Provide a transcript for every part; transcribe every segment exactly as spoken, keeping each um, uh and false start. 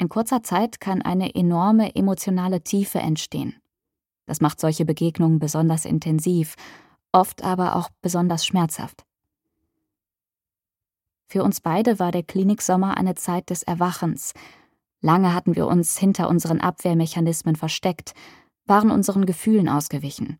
In kurzer Zeit kann eine enorme emotionale Tiefe entstehen. Das macht solche Begegnungen besonders intensiv, oft aber auch besonders schmerzhaft. Für uns beide war der Kliniksommer eine Zeit des Erwachens. Lange hatten wir uns hinter unseren Abwehrmechanismen versteckt, waren unseren Gefühlen ausgewichen.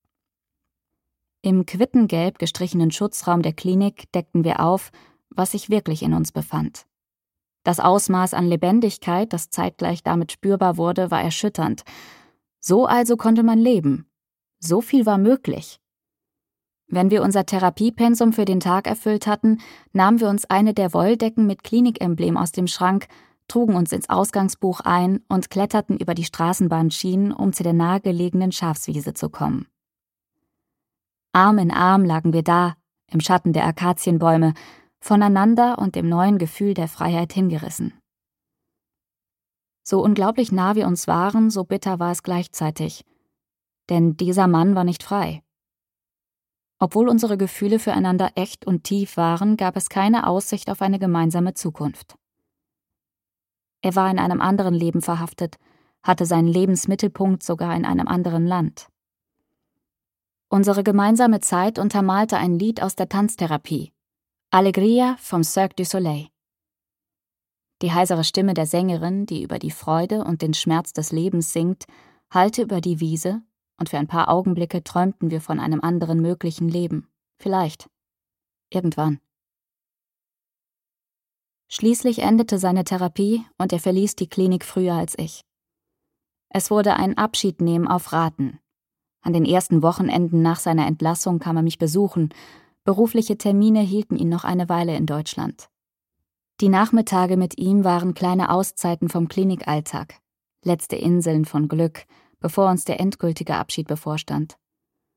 Im quittengelb gestrichenen Schutzraum der Klinik deckten wir auf, was sich wirklich in uns befand. Das Ausmaß an Lebendigkeit, das zeitgleich damit spürbar wurde, war erschütternd. So also konnte man leben. So viel war möglich. Wenn wir unser Therapiepensum für den Tag erfüllt hatten, nahmen wir uns eine der Wolldecken mit Klinikem-Emblem aus dem Schrank, trugen uns ins Ausgangsbuch ein und kletterten über die Straßenbahnschienen, um zu der nahegelegenen Schafswiese zu kommen. Arm in Arm lagen wir da, im Schatten der Akazienbäume, voneinander und dem neuen Gefühl der Freiheit hingerissen. So unglaublich nah wir uns waren, so bitter war es gleichzeitig. Denn dieser Mann war nicht frei. Obwohl unsere Gefühle füreinander echt und tief waren, gab es keine Aussicht auf eine gemeinsame Zukunft. Er war in einem anderen Leben verhaftet, hatte seinen Lebensmittelpunkt sogar in einem anderen Land. Unsere gemeinsame Zeit untermalte ein Lied aus der Tanztherapie, Alegria vom Cirque du Soleil. Die heisere Stimme der Sängerin, die über die Freude und den Schmerz des Lebens singt, hallte über die Wiese, und für ein paar Augenblicke träumten wir von einem anderen möglichen Leben. Vielleicht. Irgendwann. Schließlich endete seine Therapie und er verließ die Klinik früher als ich. Es wurde ein Abschiednehmen auf Raten. An den ersten Wochenenden nach seiner Entlassung kam er mich besuchen. Berufliche Termine hielten ihn noch eine Weile in Deutschland. Die Nachmittage mit ihm waren kleine Auszeiten vom Klinikalltag, letzte Inseln von Glück, bevor uns der endgültige Abschied bevorstand.